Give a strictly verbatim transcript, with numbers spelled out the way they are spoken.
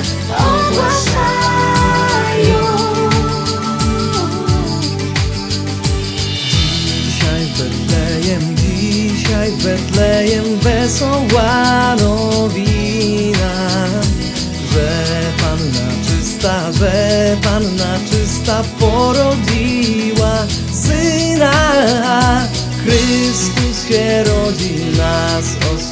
ogłaszają. Dzisiaj w Betlejem, dzisiaj w Betlejem wesoła nowina, że Panna czysta, że Panna czysta porodziła Syna. Chrystus się rodzi, nas